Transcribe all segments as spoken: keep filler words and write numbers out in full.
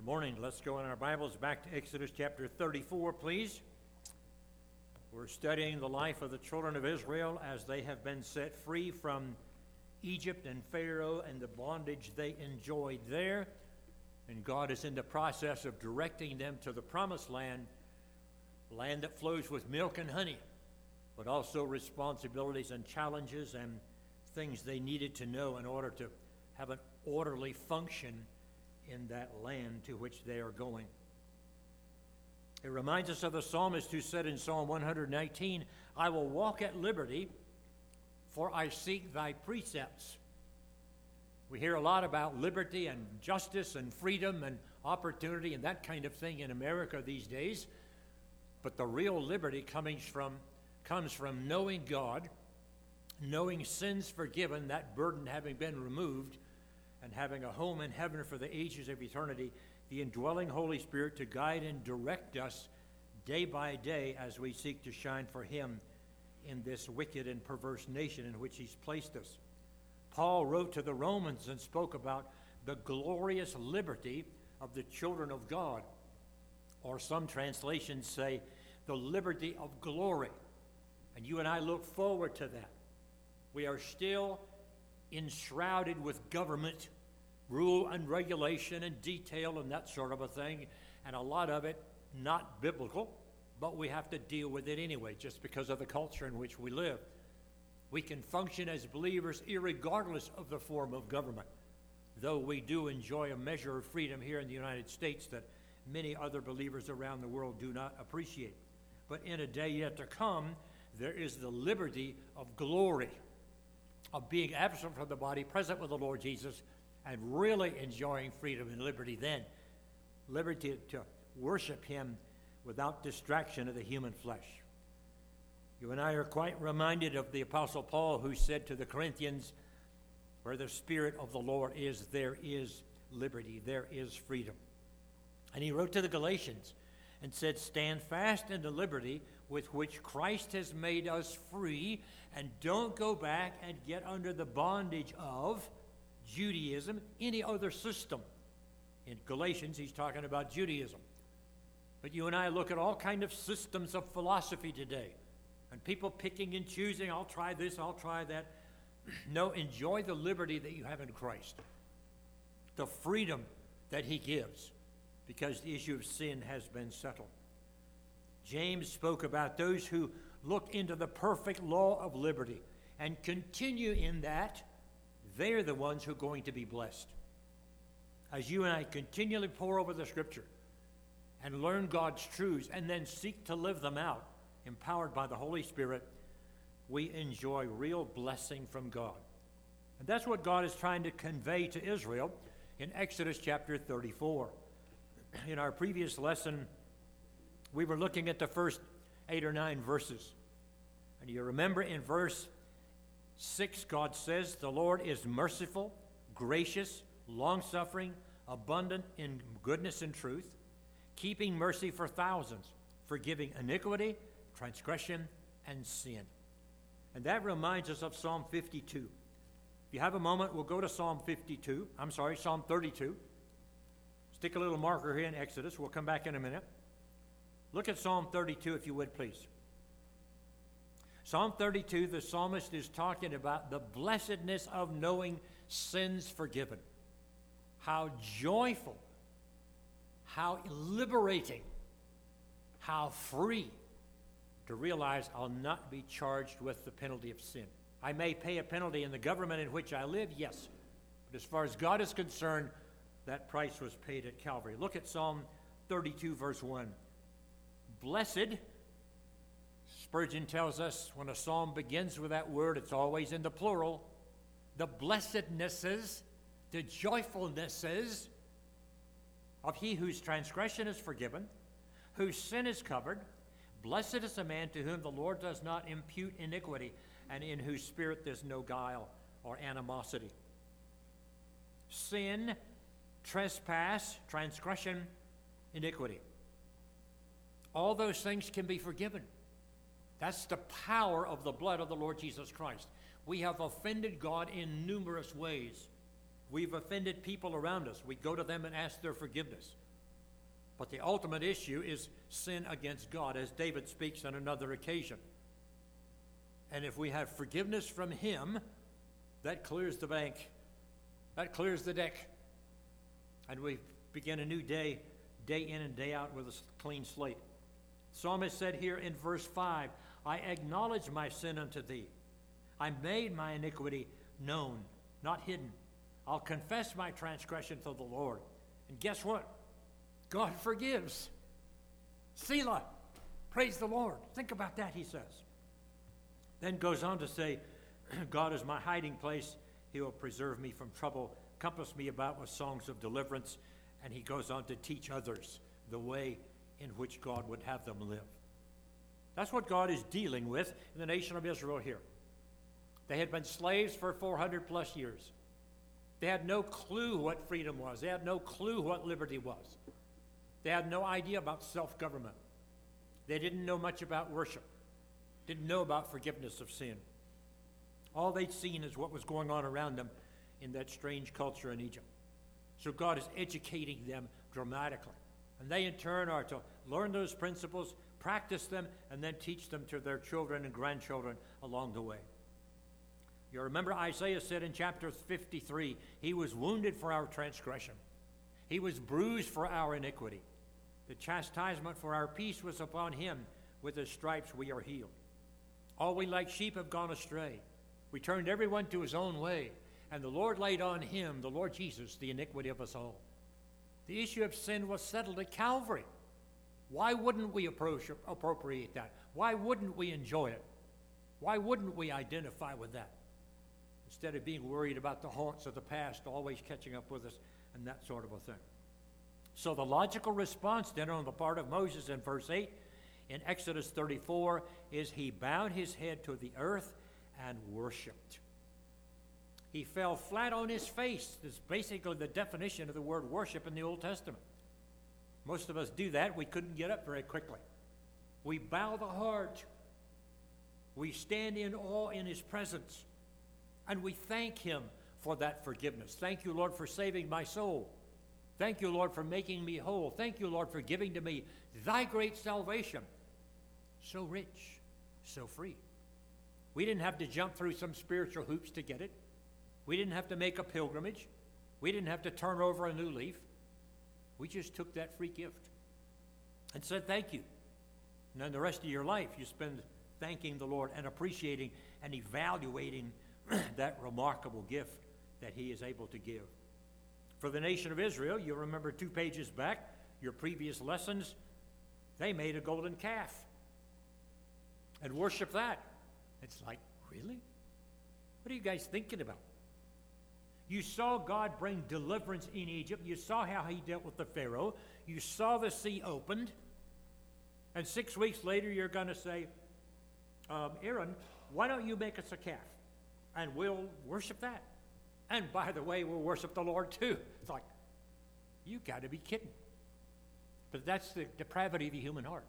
Good morning. Let's go in our Bibles back to Exodus chapter thirty-four, please. We're studying the life of the children of Israel as they have been set free from Egypt and Pharaoh and the bondage they enjoyed there. And God is in the process of directing them to the promised land, land that flows with milk and honey, but also responsibilities and challenges and things they needed to know in order to have an orderly function in that land to which they are going. It reminds us of the psalmist who said in Psalm one nineteen, I will walk at liberty, for I seek thy precepts. We hear a lot about liberty and justice and freedom and opportunity and that kind of thing in America these days, but the real liberty coming from, comes from knowing God, knowing sins forgiven, that burden having been removed, and having a home in heaven for the ages of eternity, the indwelling Holy Spirit to guide and direct us day by day as we seek to shine for Him in this wicked and perverse nation in which He's placed us. Paul wrote to the Romans and spoke about the glorious liberty of the children of God, or some translations say the liberty of glory. And you and I look forward to that. We are still enshrouded with government rule and regulation and detail and that sort of a thing, and a lot of it not biblical, but we have to deal with it anyway just because of the culture in which we live. We can function as believers irregardless of the form of government, though we do enjoy a measure of freedom here in the United States that many other believers around the world do not appreciate. But in a day yet to come, there is the liberty of glory, of being absent from the body, present with the Lord Jesus, and really enjoying freedom and liberty then. Liberty to worship Him without distraction of the human flesh. You and I are quite reminded of the Apostle Paul, who said to the Corinthians, where the Spirit of the Lord is, there is liberty, there is freedom. And he wrote to the Galatians and said, stand fast in the liberty with which Christ has made us free, and don't go back and get under the bondage of Judaism, any other system. In Galatians, he's talking about Judaism. But you and I look at all kinds of systems of philosophy today, and people picking and choosing, I'll try this, I'll try that. No, enjoy the liberty that you have in Christ, the freedom that He gives, because the issue of sin has been settled. James spoke about those who look into the perfect law of liberty and continue in that. They're the ones who are going to be blessed. As you and I continually pore over the Scripture and learn God's truths and then seek to live them out, empowered by the Holy Spirit, we enjoy real blessing from God. And that's what God is trying to convey to Israel in Exodus chapter thirty-four. In our previous lesson, we were looking at the first eight or nine verses. And you remember in verse six, God says, the Lord is merciful, gracious, long-suffering, abundant in goodness and truth, keeping mercy for thousands, forgiving iniquity, transgression, and sin. And that reminds us of Psalm fifty-two. If you have a moment, we'll go to Psalm fifty-two. I'm sorry, Psalm thirty-two. Stick a little marker here in Exodus. We'll come back in a minute. Look at Psalm thirty-two, if you would, please. Psalm thirty-two, the psalmist is talking about the blessedness of knowing sins forgiven. How joyful, how liberating, how free to realize I'll not be charged with the penalty of sin. I may pay a penalty in the government in which I live, yes, but as far as God is concerned, that price was paid at Calvary. Look at Psalm thirty-two, verse one. Blessed, Spurgeon tells us when a psalm begins with that word, it's always in the plural. The blessednesses, the joyfulnesses of he whose transgression is forgiven, whose sin is covered. Blessed is the man to whom the Lord does not impute iniquity, and in whose spirit there's no guile or animosity. Sin, trespass, transgression, iniquity. All those things can be forgiven. That's the power of the blood of the Lord Jesus Christ. We have offended God in numerous ways. We've offended people around us. We go to them and ask their forgiveness. But the ultimate issue is sin against God, as David speaks on another occasion. And if we have forgiveness from him, that clears the bank. That clears the deck. And we begin a new day, day in and day out with a clean slate. The psalmist said here in verse five, I acknowledge my sin unto thee. I made my iniquity known, not hidden. I'll confess my transgression to the Lord. And guess what? God forgives. Selah. Praise the Lord. Think about that, he says. Then goes on to say, God is my hiding place. He will preserve me from trouble, compass me about with songs of deliverance. And he goes on to teach others the way in which God would have them live. That's what God is dealing with in the nation of Israel here. They had been slaves for four hundred plus years. They had no clue what freedom was. They had no clue what liberty was. They had no idea about self-government. They didn't know much about worship. Didn't know about forgiveness of sin. All they'd seen is what was going on around them in that strange culture in Egypt. So God is educating them dramatically. And they in turn are to learn those principles, practice them, and then teach them to their children and grandchildren along the way. You remember Isaiah said in chapter fifty-three, he was wounded for our transgression. He was bruised for our iniquity. The chastisement for our peace was upon him. With his stripes we are healed. All we like sheep have gone astray. We turned everyone to his own way. And the Lord laid on him, the Lord Jesus, the iniquity of us all. The issue of sin was settled at Calvary. Why wouldn't we approach, appropriate that? Why wouldn't we enjoy it? Why wouldn't we identify with that? Instead of being worried about the haunts of the past always catching up with us and that sort of a thing. So the logical response then on the part of Moses in verse eight in Exodus thirty-four is he bowed his head to the earth and worshiped. He fell flat on his face. That's basically the definition of the word worship in the Old Testament. Most of us do that. We couldn't get up very quickly. We bow the heart. We stand in awe in his presence. And we thank him for that forgiveness. Thank you, Lord, for saving my soul. Thank you, Lord, for making me whole. Thank you, Lord, for giving to me thy great salvation. So rich, so free. We didn't have to jump through some spiritual hoops to get it. We didn't have to make a pilgrimage. We didn't have to turn over a new leaf. We just took that free gift and said thank you. And then the rest of your life you spend thanking the Lord and appreciating and evaluating that remarkable gift that he is able to give. For the nation of Israel, you remember two pages back, your previous lessons, they made a golden calf and worshiped that. It's like, really? What are you guys thinking about? You saw God bring deliverance in Egypt. You saw how he dealt with the Pharaoh. You saw the sea opened. And six weeks later, you're going to say, um, Aaron, why don't you make us a calf? And we'll worship that. And by the way, we'll worship the Lord too. It's like, you got to be kidding. But that's the depravity of the human heart.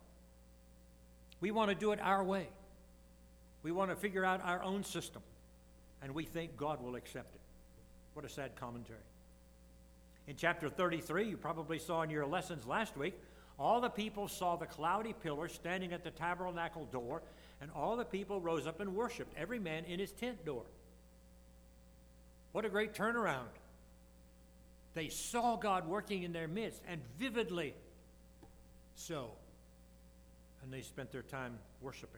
We want to do it our way. We want to figure out our own system. And we think God will accept it. What a sad commentary. In chapter thirty-three, you probably saw in your lessons last week, all the people saw the cloudy pillar standing at the tabernacle door, and all the people rose up and worshiped, every man in his tent door. What a great turnaround. They saw God working in their midst, and vividly so. And they spent their time worshiping.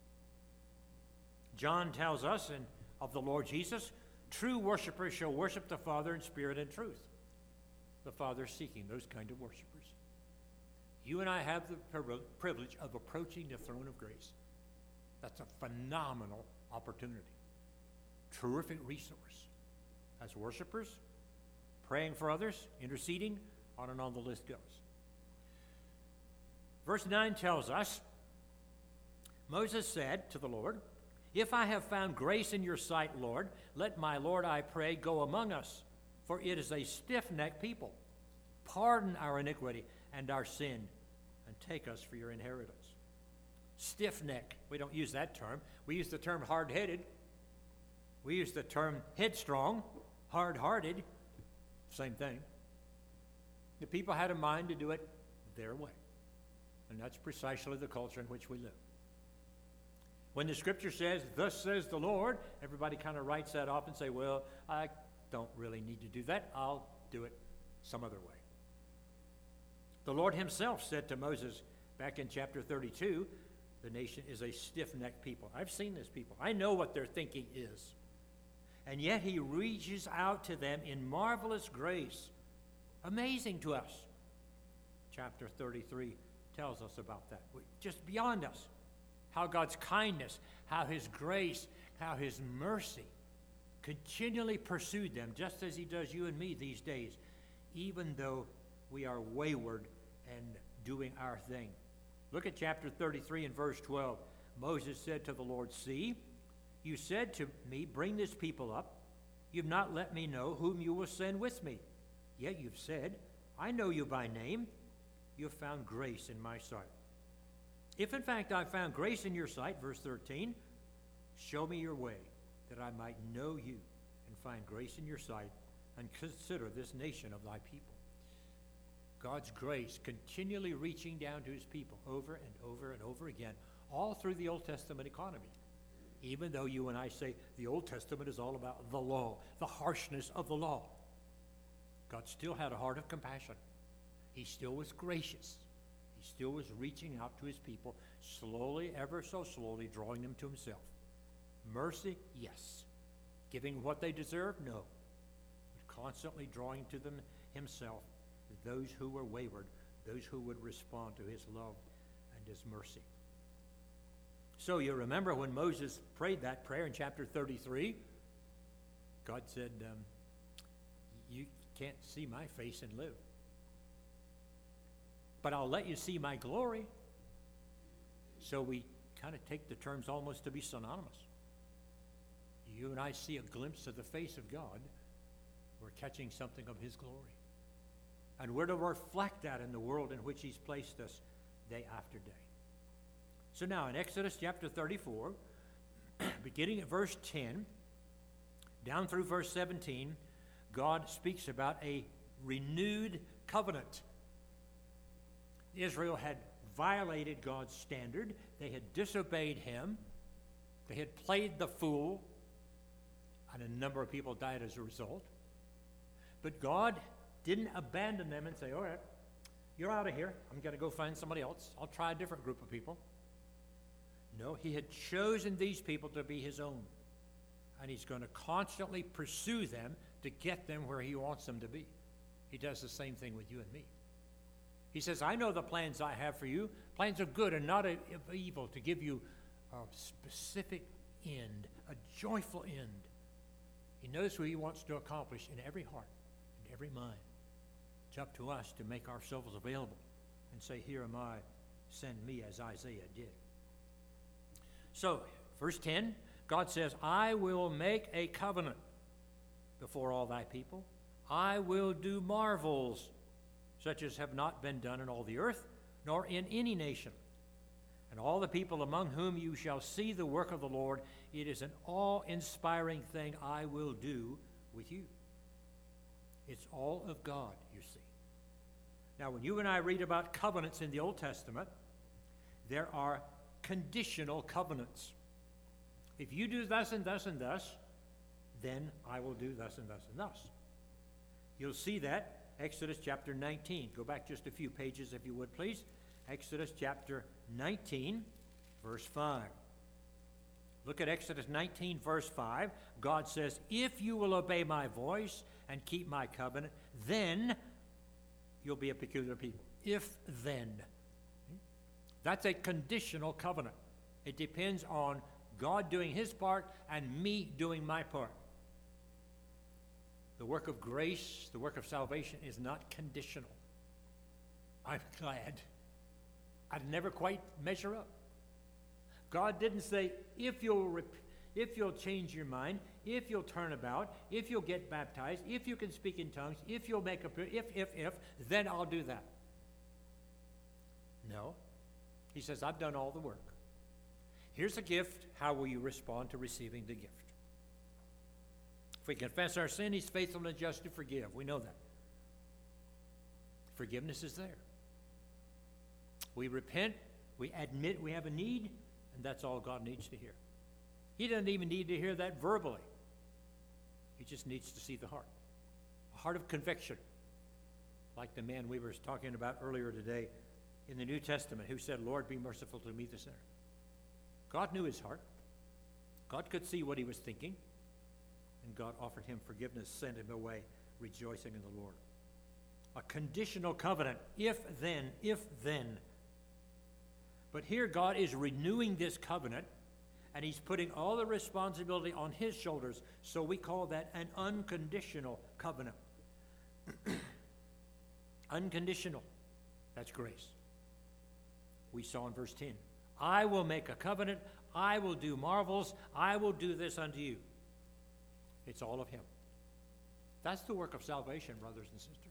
John tells us in, of the Lord Jesus, true worshipers shall worship the Father in spirit and truth. The Father is seeking those kind of worshipers. You and I have the privilege of approaching the throne of grace. That's a phenomenal opportunity. Terrific resource. As worshipers, praying for others, interceding, on and on the list goes. Verse nine tells us, Moses said to the Lord, if I have found grace in your sight, Lord, let my Lord, I pray, go among us, for it is a stiff-necked people. Pardon our iniquity and our sin, and take us for your inheritance. Stiff-necked, we don't use that term. We use the term hard-headed. We use the term headstrong, hard-hearted, same thing. The people had a mind to do it their way. And that's precisely the culture in which we live. When the Scripture says, thus says the Lord, everybody kind of writes that off and say, well, I don't really need to do that. I'll do it some other way. The Lord himself said to Moses back in chapter thirty-two, the nation is a stiff-necked people. I've seen this people. I know what their thinking is. And yet he reaches out to them in marvelous grace. Amazing to us. Chapter thirty-three tells us about that. Just beyond us. How God's kindness, how his grace, how his mercy continually pursued them, just as he does you and me these days, even though we are wayward and doing our thing. Look at chapter thirty-three and verse twelve. Moses said to the Lord, see, you said to me, bring this people up. You've not let me know whom you will send with me. Yet you've said, I know you by name. You have found grace in my sight. If in fact I found grace in your sight, verse thirteen, show me your way, that I might know you and find grace in your sight, and consider this nation of thy people. God's grace continually reaching down to his people over and over and over again, all through the Old Testament economy. Even though you and I say the Old Testament is all about the law, the harshness of the law, God still had a heart of compassion. He still was gracious. He still was reaching out to his people, slowly, ever so slowly, drawing them to himself. Mercy, yes. Giving what they deserve, no. But constantly drawing to them himself those who were wayward, those who would respond to his love and his mercy. So you remember when Moses prayed that prayer in chapter thirty-three, God said, um, you can't see my face and live. But I'll let you see my glory. So we kind of take the terms almost to be synonymous. You and I see a glimpse of the face of God. We're catching something of his glory. And we're to reflect that in the world in which he's placed us day after day. So now in Exodus chapter thirty-four, beginning at verse ten, down through verse seventeen, God speaks about a renewed covenant. Israel had violated God's standard. They had disobeyed him. They had played the fool, and a number of people died as a result. But God didn't abandon them and say, all right, you're out of here. I'm going to go find somebody else. I'll try a different group of people. No, he had chosen these people to be his own. And he's going to constantly pursue them to get them where he wants them to be. He does the same thing with you and me. He says, I know the plans I have for you, plans of good and not of evil, to give you a specific end, a joyful end. He knows what he wants to accomplish in every heart, in every mind. It's up to us to make ourselves available and say, here am I, send me, as Isaiah did. So, verse ten, God says, I will make a covenant before all thy people. I will do marvels such as have not been done in all the earth, nor in any nation. And all the people among whom you shall see the work of the Lord, it is an awe-inspiring thing I will do with you. It's all of God, you see. Now, when you and I read about covenants in the Old Testament, there are conditional covenants. If you do thus and thus and thus, then I will do thus and thus and thus. You'll see that Exodus chapter nineteen. Go back just a few pages if you would, please. Exodus chapter nineteen, verse five. Look at Exodus nineteen, verse five. God says, if you will obey my voice and keep my covenant, then you'll be a peculiar people. If then. That's a conditional covenant. It depends on God doing his part and me doing my part. The work of grace, the work of salvation is not conditional. I'm glad. I'd never quite measure up. God didn't say, if you'll rep- if you'll change your mind, if you'll turn about, if you'll get baptized, if you can speak in tongues, if you'll make a prayer, if, if, if, then I'll do that. No. He says, I've done all the work. Here's a gift. How will you respond to receiving the gift? If we confess our sin, he's faithful and just to forgive. We know that. Forgiveness is there. We repent, we admit we have a need, and that's all God needs to hear. He doesn't even need to hear that verbally. He just needs to see the heart. A heart of conviction, like the man we were talking about earlier today in the New Testament who said, Lord, be merciful to me, the sinner. God knew his heart. God could see what he was thinking, and God offered him forgiveness, sent him away, rejoicing in the Lord. A conditional covenant, if then, if then. But here God is renewing this covenant, and he's putting all the responsibility on his shoulders, so we call that an unconditional covenant. Unconditional. That's grace. We saw in verse ten, I will make a covenant, I will do marvels, I will do this unto you. It's all of him. That's the work of salvation, brothers and sisters.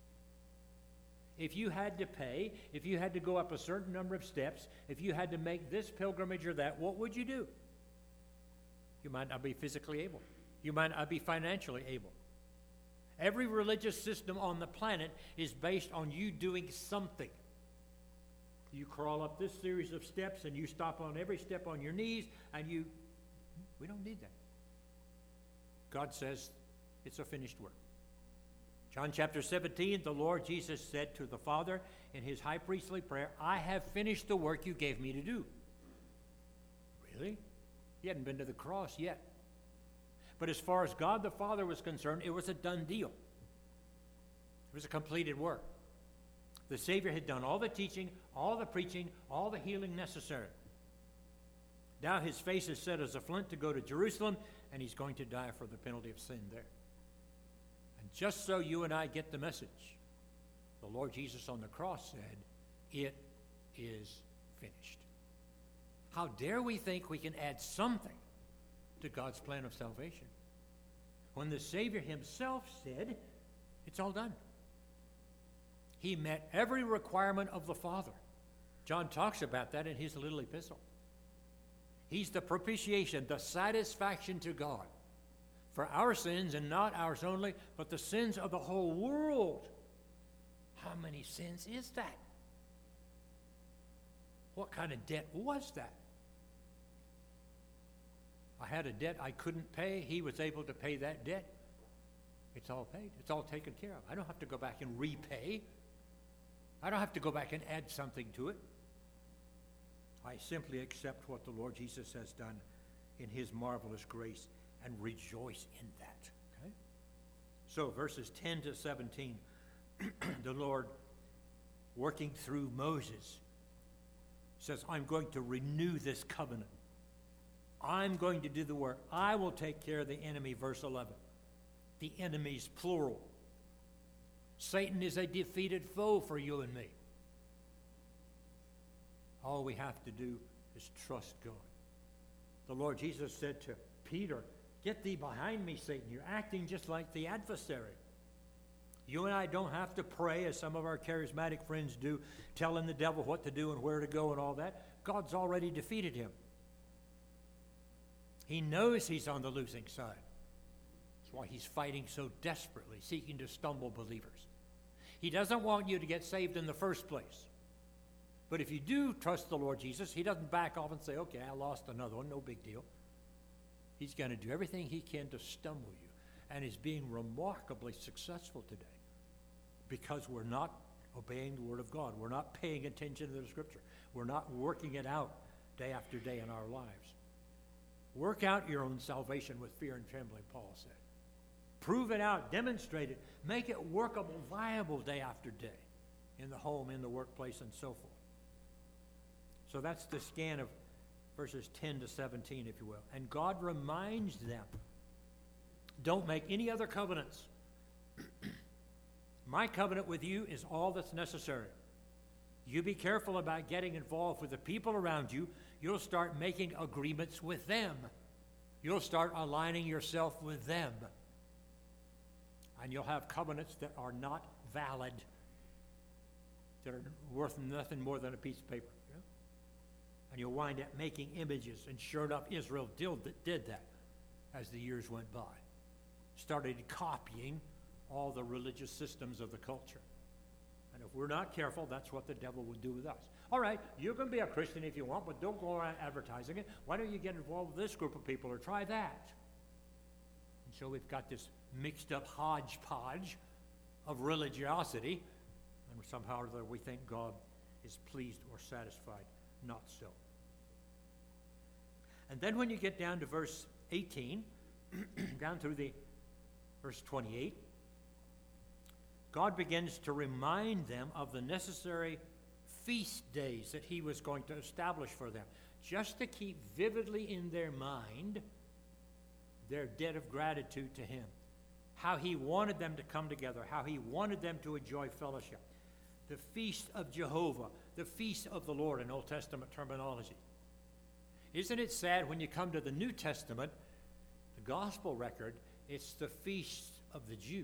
If you had to pay, if you had to go up a certain number of steps, if you had to make this pilgrimage or that, what would you do? You might not be physically able. You might not be financially able. Every religious system on the planet is based on you doing something. You crawl up this series of steps and you stop on every step on your knees and you, we don't need that. God says it's a finished work. John chapter seventeen, the Lord Jesus said to the Father in his high priestly prayer, I have finished the work you gave me to do. Really? He hadn't been to the cross yet. But as far as God the Father was concerned, it was a done deal. It was a completed work. The Savior had done all the teaching, all the preaching, all the healing necessary. Now his face is set as a flint to go to Jerusalem, and he's going to die for the penalty of sin there. And just so you and I get the message, the Lord Jesus on the cross said, it is finished. How dare we think we can add something to God's plan of salvation when the Savior himself said, it's all done. He met every requirement of the Father. John talks about that in his little epistle. He's the propitiation, the satisfaction to God for our sins, and not ours only, but the sins of the whole world. How many sins is that? What kind of debt was that? I had a debt I couldn't pay. He was able to pay that debt. It's all paid. It's all taken care of. I don't have to go back and repay. I don't have to go back and add something to it. I simply accept what the Lord Jesus has done in his marvelous grace and rejoice in that. Okay? So verses ten to seventeen, the Lord, working through Moses, says, I'm going to renew this covenant. I'm going to do the work. I will take care of the enemy, verse eleven. The enemy's plural. Satan is a defeated foe for you and me. All we have to do is trust God. The Lord Jesus said to Peter, get thee behind me, Satan. You're acting just like the adversary. You and I don't have to pray, as some of our charismatic friends do, telling the devil what to do and where to go and all that. God's already defeated him. He knows he's on the losing side. That's why he's fighting so desperately, seeking to stumble believers. He doesn't want you to get saved in the first place. But if you do trust the Lord Jesus, he doesn't back off and say, okay, I lost another one, no big deal. He's going to do everything he can to stumble you, and is being remarkably successful today because we're not obeying the Word of God. We're not paying attention to the Scripture. We're not working it out day after day in our lives. Work out your own salvation with fear and trembling, Paul said. Prove it out, demonstrate it, make it workable, viable day after day in the home, in the workplace, and so forth. So that's the scan of verses ten to seventeen, if you will. And God reminds them, don't make any other covenants. My covenant with you is all that's necessary. You be careful about getting involved with the people around you. You'll start making agreements with them. You'll start aligning yourself with them. And you'll have covenants that are not valid, that are worth nothing more than a piece of paper. You know? And you'll wind up making images. And sure enough, Israel did that as the years went by. Started copying all the religious systems of the culture. And if we're not careful, that's what the devil will do with us. All right, you're going to be a Christian if you want, but don't go around advertising it. Why don't you get involved with this group of people or try that? And so we've got this mixed up hodgepodge of religiosity, and somehow or other we think God is pleased or satisfied. Not so. And then when you get down to verse eighteen, down through the verse twenty-eight, God begins to remind them of the necessary feast days that he was going to establish for them, just to keep vividly in their mind their debt of gratitude to him, how he wanted them to come together, how he wanted them to enjoy fellowship. The feast of Jehovah, the feast of the Lord in Old Testament terminology. Isn't it sad when you come to the New Testament, the gospel record, it's the feast of the Jews.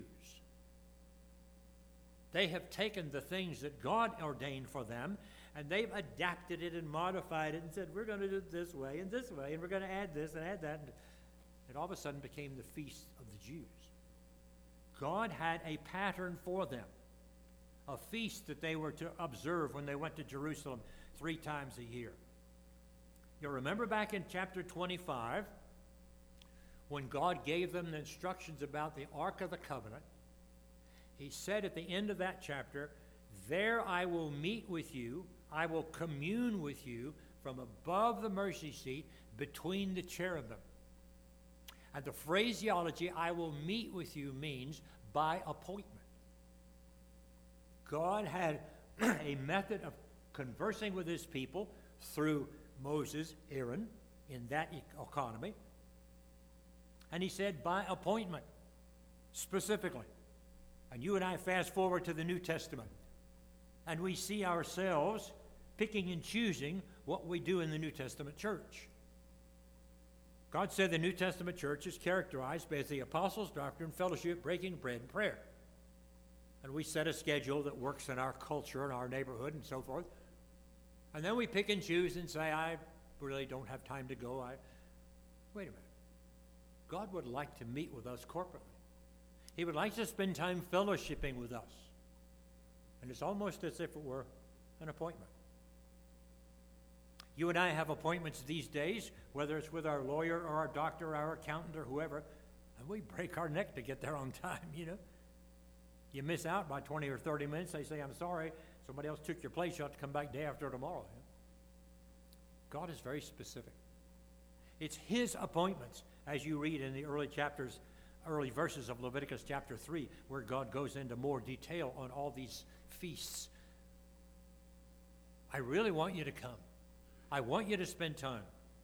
They have taken the things that God ordained for them, and they've adapted it and modified it and said, we're going to do it this way and this way, and we're going to add this and add that. And it all of a sudden became the feast of the Jews. God had a pattern for them, a feast that they were to observe when they went to Jerusalem three times a year. You'll remember back in chapter twenty-five, when God gave them the instructions about the Ark of the Covenant, he said at the end of that chapter, there I will meet with you, I will commune with you from above the mercy seat between the cherubim. And the phraseology, I will meet with you, means by appointment. God had a method of conversing with his people through Moses, Aaron, in that economy. And he said, by appointment, specifically. And you and I fast forward to the New Testament, and we see ourselves picking and choosing what we do in the New Testament church. God said the New Testament church is characterized by the apostles' doctrine, fellowship, breaking bread, and prayer. And we set a schedule that works in our culture and our neighborhood and so forth. And then we pick and choose and say, I really don't have time to go. I Wait a minute. God would like to meet with us corporately. He would like to spend time fellowshipping with us. And it's almost as if it were an appointment. You and I have appointments these days, whether it's with our lawyer or our doctor or our accountant or whoever, and we break our neck to get there on time, you know. You miss out by twenty or thirty minutes, they say, I'm sorry, somebody else took your place, you have to come back day after tomorrow. You know? God is very specific. It's his appointments, as you read in the early chapters, early verses of Leviticus chapter three, where God goes into more detail on all these feasts. I really want you to come. I want you to spend time.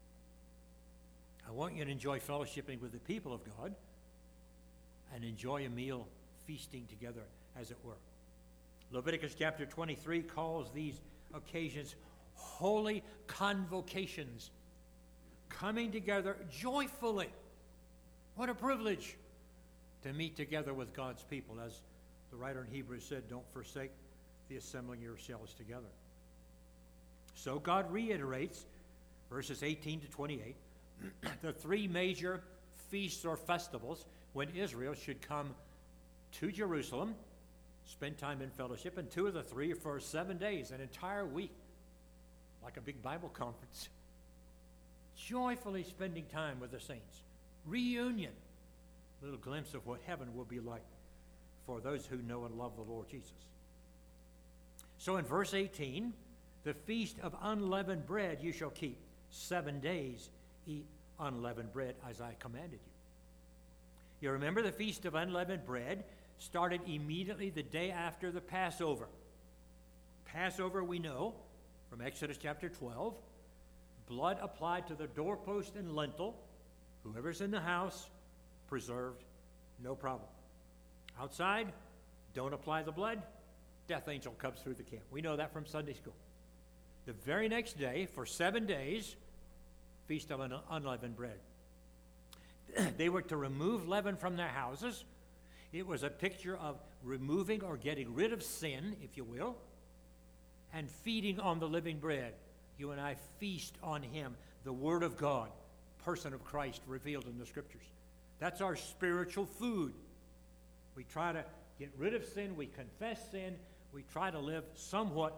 I want you to enjoy fellowshipping with the people of God and enjoy a meal, feasting together, as it were. Leviticus chapter twenty-three calls these occasions holy convocations, coming together joyfully. What a privilege to meet together with God's people. As the writer in Hebrews said, don't forsake the assembling yourselves together. So God reiterates, verses eighteen to twenty-eight, the three major feasts or festivals when Israel should come to Jerusalem, spend time in fellowship, and two of the three are for seven days, an entire week, like a big Bible conference. Joyfully spending time with the saints. Reunion. A little glimpse of what heaven will be like for those who know and love the Lord Jesus. So in verse eighteen, the feast of unleavened bread you shall keep. Seven days eat unleavened bread as I commanded you. You remember the feast of unleavened bread started immediately the day after the Passover. Passover, we know from Exodus chapter twelve, blood applied to the doorpost and lintel. Whoever's in the house, preserved, no problem. Outside, don't apply the blood, death angel comes through the camp. We know that from Sunday school. The very next day, for seven days, feast of unleavened bread. They were to remove leaven from their houses. It was a picture of removing or getting rid of sin, if you will, and feeding on the living bread. You and I feast on him, the Word of God, person of Christ revealed in the Scriptures. That's our spiritual food. We try to get rid of sin. We confess sin. We try to live somewhat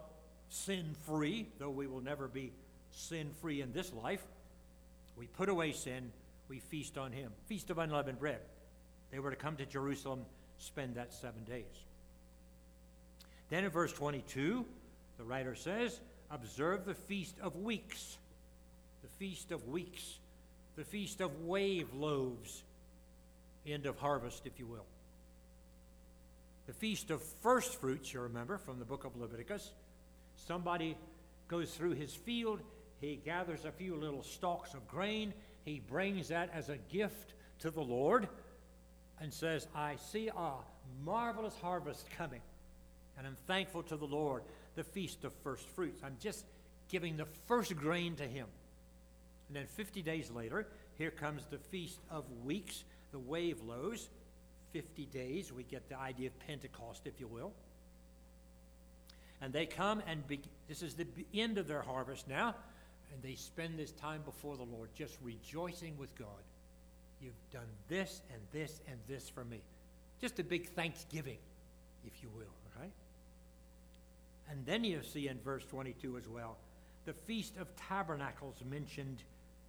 sin-free, though we will never be sin-free in this life. We put away sin, we feast on him. Feast of unleavened bread. They were to come to Jerusalem, spend that seven days. Then in verse twenty-two, the writer says, observe the Feast of Weeks. The Feast of Weeks. The Feast of Wave Loaves. End of harvest, if you will. The Feast of First Fruits, you remember, from the book of Leviticus. Somebody goes through his field, he gathers a few little stalks of grain, he brings that as a gift to the Lord and says, I see a marvelous harvest coming, and I'm thankful to the Lord. The Feast of First Fruits. I'm just giving the first grain to him. And then fifty days later, here comes the Feast of Weeks, the wave loaves. fifty days, we get the idea of Pentecost, if you will. And they come and be, this is the end of their harvest now, and they spend this time before the Lord just rejoicing with God. You've done this and this and this for me. Just a big thanksgiving, if you will, right? And then you see in verse twenty-two as well, the Feast of Tabernacles mentioned,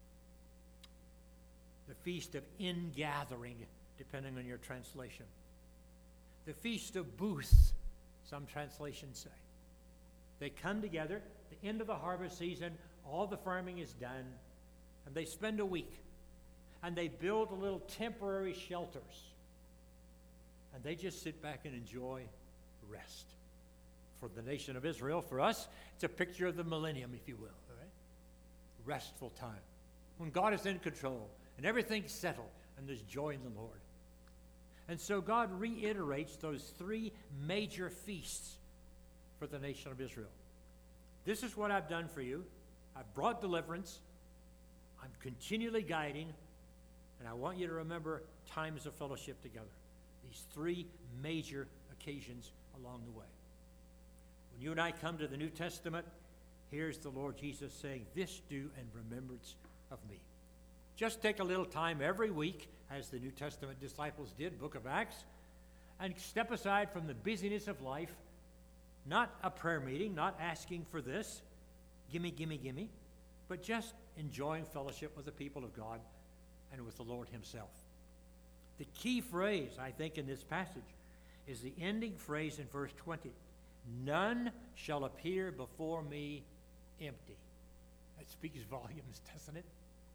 the Feast of Ingathering, depending on your translation. The Feast of Booths, some translations say. They come together, the end of the harvest season, all the farming is done, and they spend a week, and they build little temporary shelters, and they just sit back and enjoy rest. For the nation of Israel, for us, it's a picture of the millennium, if you will, all right? Restful time, when God is in control, and everything's settled, and there's joy in the Lord. And so God reiterates those three major feasts for the nation of Israel. This is what I've done for you. I've brought deliverance. I'm continually guiding. And I want you to remember times of fellowship together. These three major occasions along the way. When you and I come to the New Testament, here's the Lord Jesus saying, this do in remembrance of me. Just take a little time every week, as the New Testament disciples did, book of Acts, and step aside from the busyness of life, not a prayer meeting, not asking for this, gimme, gimme, gimme, but just enjoying fellowship with the people of God and with the Lord himself. The key phrase, I think, in this passage is the ending phrase in verse twenty. None shall appear before me empty. That speaks volumes, doesn't it?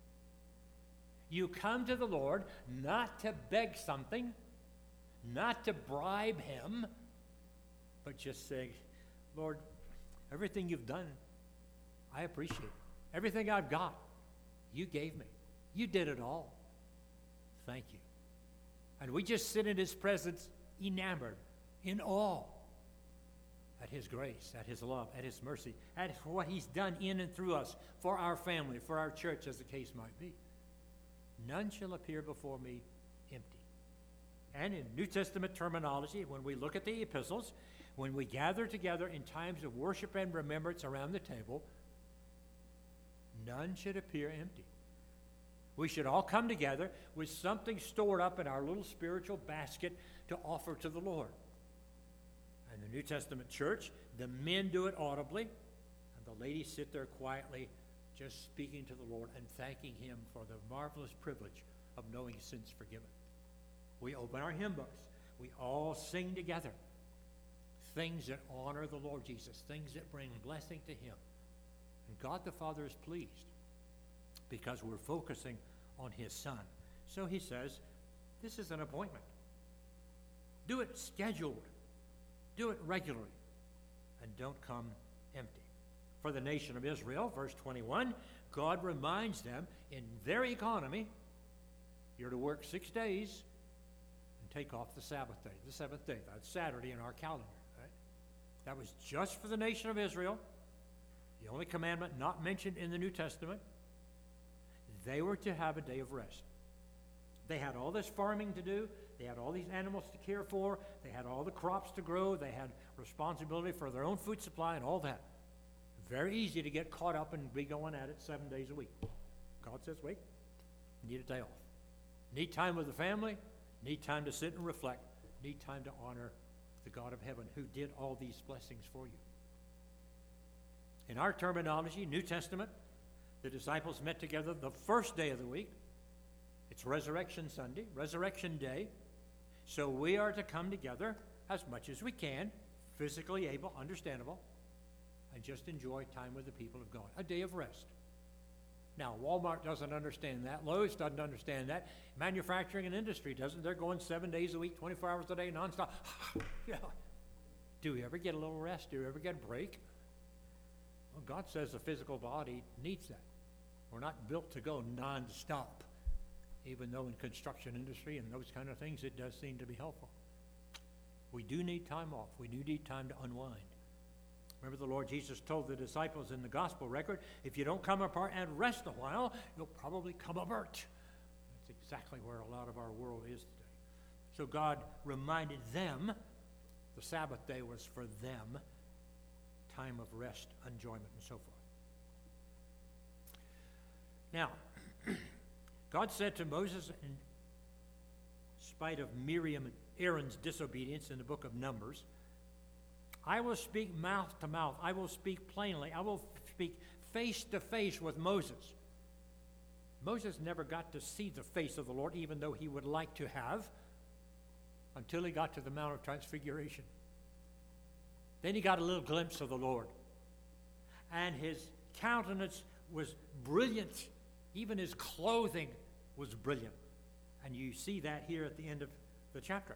You come to the Lord not to beg something, not to bribe him, but just say, Lord, everything you've done, I appreciate. Everything I've got, you gave me. You did it all. Thank you. And we just sit in his presence enamored, in awe at his grace, at his love, at his mercy, at what he's done in and through us for our family, for our church, as the case might be. None shall appear before me empty. And in New Testament terminology, when we look at the epistles, when we gather together in times of worship and remembrance around the table, none should appear empty. We should all come together with something stored up in our little spiritual basket to offer to the Lord. In the New Testament church, the men do it audibly, and the ladies sit there quietly, just speaking to the Lord and thanking him for the marvelous privilege of knowing sins forgiven. We open our hymn books. We all sing together things that honor the Lord Jesus, things that bring blessing to him. And God the Father is pleased because we're focusing on his Son. So he says, this is an appointment. Do it scheduled. Do it regularly. And don't come empty. For the nation of Israel, verse twenty-one, God reminds them in their economy, you're to work six days and take off the Sabbath day, the seventh day. That's Saturday in our calendar. Right? That was just for the nation of Israel. The only commandment not mentioned in the New Testament. They were to have a day of rest. They had all this farming to do. They had all these animals to care for. They had all the crops to grow. They had responsibility for their own food supply and all that. Very easy to get caught up and be going at it seven days a week. God says, wait, need a day off. Need time with the family. Need time to sit and reflect. Need time to honor the God of heaven who did all these blessings for you. In our terminology, New Testament, the disciples met together the first day of the week. It's Resurrection Sunday, Resurrection Day. So we are to come together as much as we can, physically able, understandable, and just enjoy time with the people of God. A day of rest. Now, Walmart doesn't understand that. Lowe's doesn't understand that. Manufacturing and industry doesn't. They're going seven days a week, twenty-four hours a day, nonstop. Yeah. Do we ever get a little rest? Do we ever get a break? Well, God says the physical body needs that. We're not built to go nonstop, even though in construction industry and those kind of things it does seem to be helpful. We do need time off. We do need time to unwind. Remember, the Lord Jesus told the disciples in the gospel record, if you don't come apart and rest a while, you'll probably come apart. That's exactly where a lot of our world is today. So God reminded them the Sabbath day was for them, time of rest, enjoyment, and so forth. Now, God said to Moses, in spite of Miriam and Aaron's disobedience in the book of Numbers, I will speak mouth to mouth. I will speak plainly. I will speak face to face with Moses. Moses never got to see the face of the Lord, even though he would like to have, until he got to the Mount of Transfiguration. Then he got a little glimpse of the Lord. And his countenance was brilliant. Even his clothing was brilliant. And you see that here at the end of the chapter.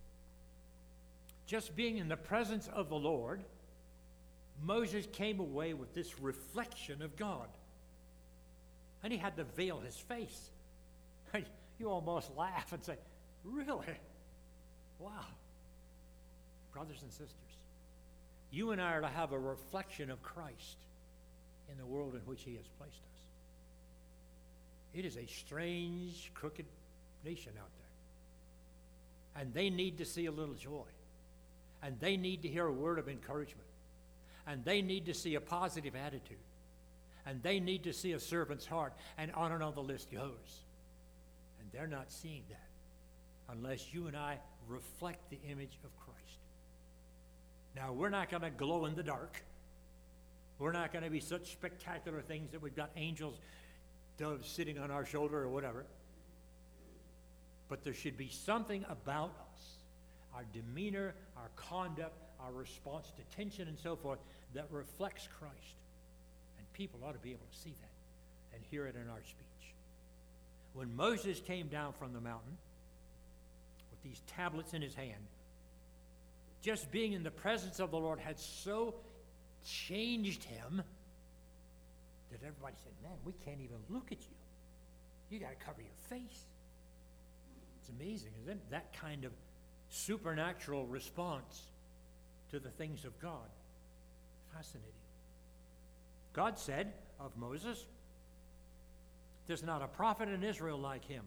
Just being in the presence of the Lord, Moses came away with this reflection of God. And he had to veil his face. You almost laugh and say, really? Wow. Brothers and sisters, you and I are to have a reflection of Christ in the world in which he has placed us. It is a strange, crooked nation out there. And they need to see a little joy. And they need to hear a word of encouragement. And they need to see a positive attitude. And they need to see a servant's heart. And on and on the list goes. And they're not seeing that unless you and I reflect the image of Christ. Now, we're not going to glow in the dark. We're not going to be such spectacular things that we've got angels, doves sitting on our shoulder or whatever. But there should be something about us, our demeanor, our conduct, our response to tension and so forth, that reflects Christ. And people ought to be able to see that and hear it in our speech. When Moses came down from the mountain with these tablets in his hand, just being in the presence of the Lord had so changed him that everybody said, man, we can't even look at you. You got to cover your face. It's amazing, isn't it? That kind of supernatural response to the things of God. Fascinating. God said of Moses, there's not a prophet in Israel like him.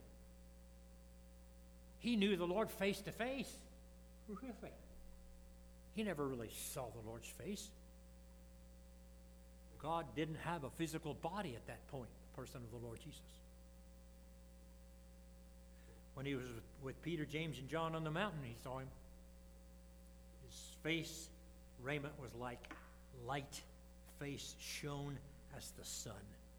He knew the Lord face to face. Really? He never really saw the Lord's face. God didn't have a physical body at that point, the person of the Lord Jesus. When he was with Peter, James, and John on the mountain, he saw him. His face, raiment was like light. Face shone as the sun.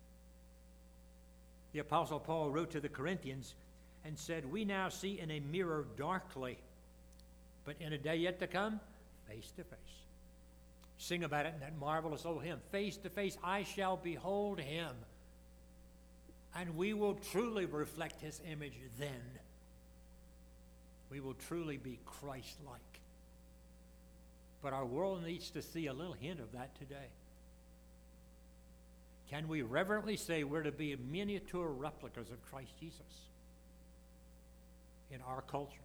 The Apostle Paul wrote to the Corinthians and said, we now see in a mirror darkly, but in a day yet to come, face to face. Sing about it in that marvelous old hymn. Face to face I shall behold him, and we will truly reflect his image then. We will truly be Christ-like. But our world needs to see a little hint of that today. Can we reverently say we're to be miniature replicas of Christ Jesus in our culture?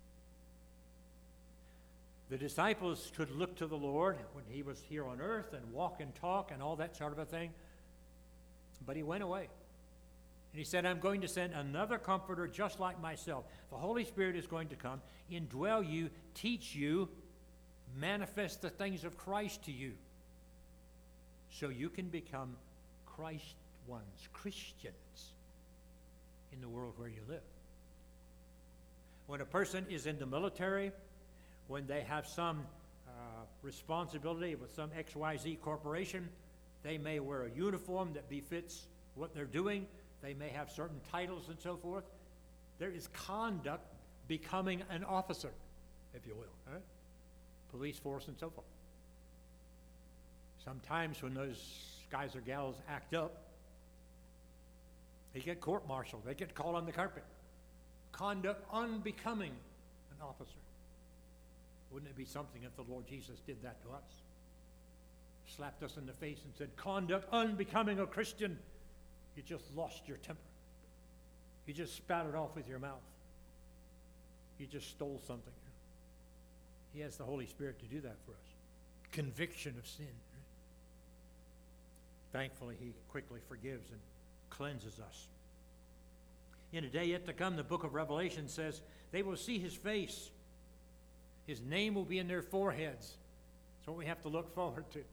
The disciples could look to the Lord when he was here on earth and walk and talk and all that sort of a thing. But he went away. And he said, I'm going to send another comforter just like myself. The Holy Spirit is going to come, indwell you, teach you, manifest the things of Christ to you, so you can become Christ ones, Christians, in the world where you live. When a person is in the military, when they have some uh, responsibility with some X Y Z corporation, They may wear a uniform that befits what they're doing. They may have certain titles and so forth. There is conduct becoming an officer, if you will, right? Police force and so forth. Sometimes when those guys or gals act up, they get court-martialed. They get called on the carpet. Conduct unbecoming an officer. Wouldn't it be something if the Lord Jesus did that to us? Slapped us in the face and said, conduct unbecoming a Christian. You just lost your temper. You just spat it off with your mouth. You just stole something. He has the Holy Spirit to do that for us. Conviction of sin. Right? Thankfully, he quickly forgives and cleanses us. In a day yet to come, the book of Revelation says, they will see his face. His name will be in their foreheads. That's what we have to look forward to.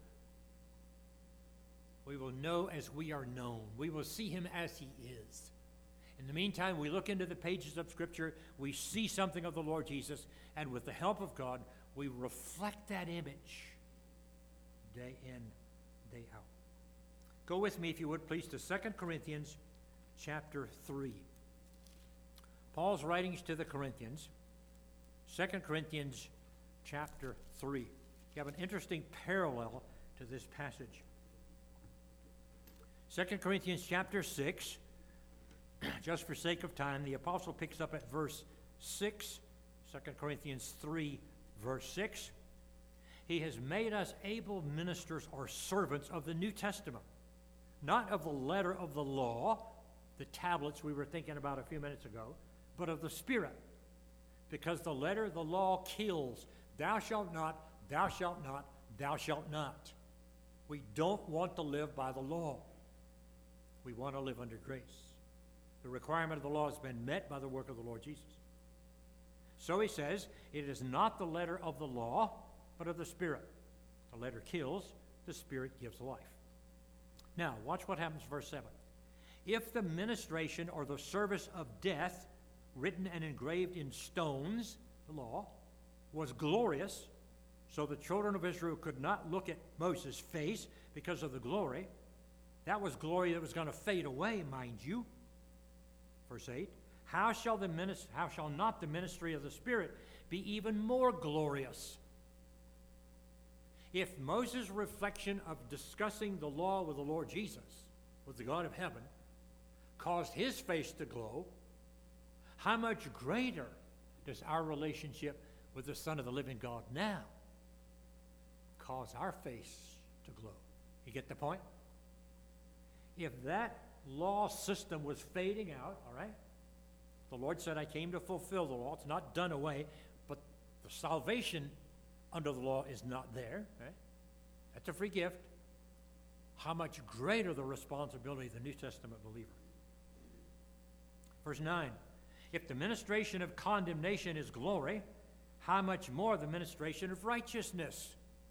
We will know as we are known. We will see him as he is. In the meantime, we look into the pages of Scripture, we see something of the Lord Jesus, and with the help of God, we reflect that image day in, day out. Go with me, if you would, please, to Second Corinthians chapter three. Paul's writings to the Corinthians, Second Corinthians chapter three. You have an interesting parallel to this passage. Second Corinthians chapter six, just for sake of time, the apostle picks up at verse six, Second Corinthians three, verse six. He has made us able ministers or servants of the New Testament, not of the letter of the law, the tablets we were thinking about a few minutes ago, but of the Spirit. Because the letter of the law kills. Thou shalt not, thou shalt not, thou shalt not. We don't want to live by the law. We want to live under grace. The requirement of the law has been met by the work of the Lord Jesus. So he says, it is not the letter of the law, but of the Spirit. The letter kills, the Spirit gives life. Now, watch what happens, verse seven. If the ministration or the service of death, written and engraved in stones, the law, was glorious, so the children of Israel could not look at Moses' face because of the glory. That was glory that was going to fade away, mind you. Verse eight, how shall, the minis- how shall not the ministry of the Spirit be even more glorious? If Moses' reflection of discussing the law with the Lord Jesus, with the God of heaven, caused his face to glow, how much greater does our relationship with the Son of the living God now cause our face to glow? You get the point? If that law system was fading out, all right, the Lord said, I came to fulfill the law. It's not done away, but the salvation under the law is not there. Right? That's a free gift. How much greater the responsibility of the New Testament believer. Verse nine, if the ministration of condemnation is glory, how much more the ministration of righteousness?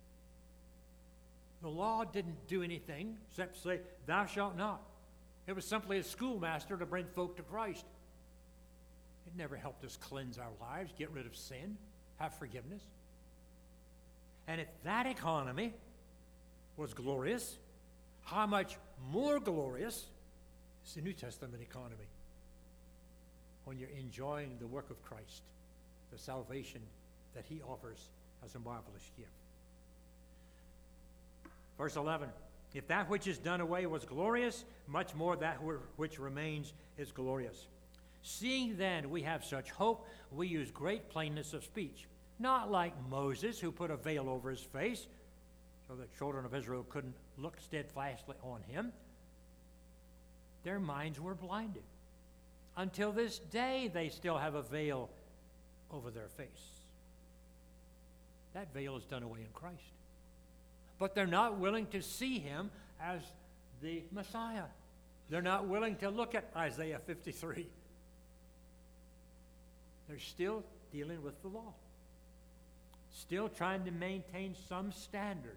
The law didn't do anything except say, thou shalt not. It was simply a schoolmaster to bring folk to Christ. It never helped us cleanse our lives, get rid of sin, have forgiveness. And if that economy was glorious, how much more glorious is the New Testament economy when you're enjoying the work of Christ, the salvation that he offers as a marvelous gift. Verse eleven, if that which is done away was glorious, much more that which remains is glorious. Seeing then we have such hope, we use great plainness of speech, not like Moses, who put a veil over his face so that children of Israel couldn't look steadfastly on him. Their minds were blinded. Until this day, they still have a veil over their face. That veil is done away in Christ. But they're not willing to see him as the Messiah. They're not willing to look at Isaiah fifty-three. They're still dealing with the law. Still trying to maintain some standard.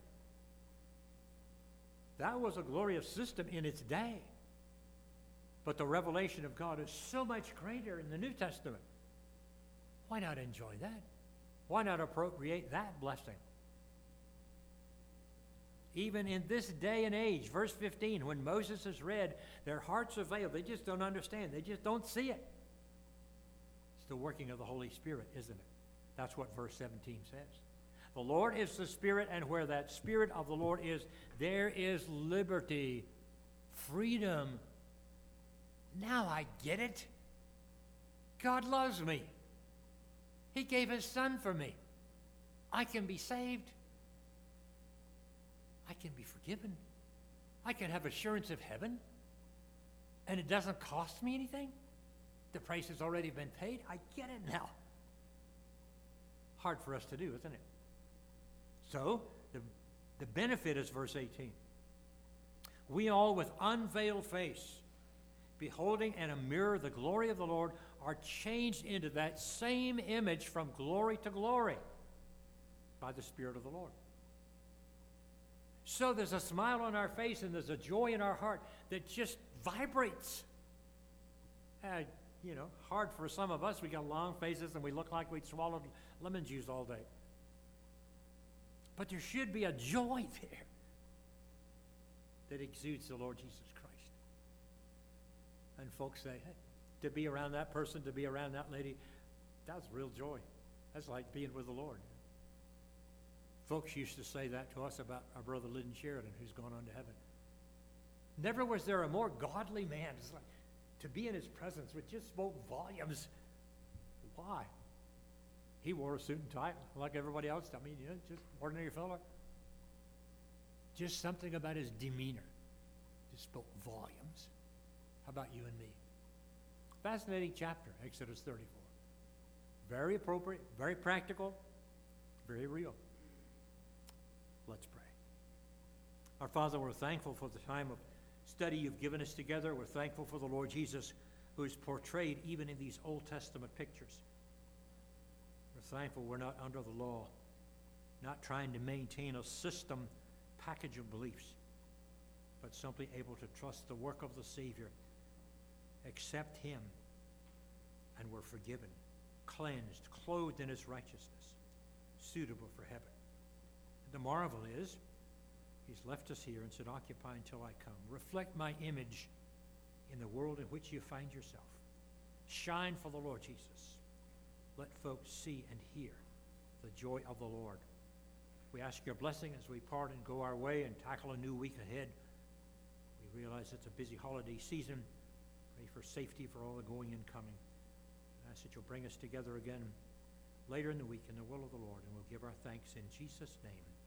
That was a glorious system in its day. But the revelation of God is so much greater in the New Testament. Why not enjoy that? Why not appropriate that blessing? Even in this day and age, verse fifteen, when Moses is read, their hearts are veiled. They just don't understand. They just don't see it. It's the working of the Holy Spirit, isn't it? That's what verse seventeen says. The Lord is the Spirit, and where that Spirit of the Lord is, there is liberty, freedom. Now I get it. God loves me. He gave His Son for me. I can be saved. I can be forgiven. I can have assurance of heaven. And it doesn't cost me anything. The price has already been paid. I get it now. Hard for us to do, isn't it? So, the, the benefit is verse eighteen. We all with unveiled face, beholding in a mirror the glory of the Lord, are changed into that same image from glory to glory by the Spirit of the Lord. So there's a smile on our face and there's a joy in our heart that just vibrates. Uh, you know, hard for some of us. We got long faces and we look like we'd swallowed lemon juice all day. But there should be a joy there that exudes the Lord Jesus Christ. And folks say, hey, to be around that person, to be around that lady, that's real joy. That's like being with the Lord. Folks used to say that to us about our brother Lyndon Sheridan, who's gone on to heaven. Never was there a more godly man. It's like to be in his presence, which just spoke volumes. Why? He wore a suit and tie like everybody else. I mean, you know, just ordinary fella. Just something about his demeanor just spoke volumes. How about you and me? Fascinating chapter, Exodus thirty-four. Very appropriate, very practical, very real. Let's pray. Our Father, we're thankful for the time of study you've given us together. We're thankful for the Lord Jesus, who is portrayed even in these Old Testament pictures. We're thankful we're not under the law, not trying to maintain a system, package of beliefs, but simply able to trust the work of the Savior, accept Him, and we're forgiven, cleansed, clothed in His righteousness, suitable for heaven. The marvel is, He's left us here and said, occupy until I come. Reflect my image in the world in which you find yourself. Shine for the Lord Jesus. Let folks see and hear the joy of the Lord. We ask your blessing as we part and go our way and tackle a new week ahead. We realize it's a busy holiday season. Pray for safety for all the going and coming. I ask that you'll bring us together again later in the week in the will of the Lord, and we'll give our thanks in Jesus' name.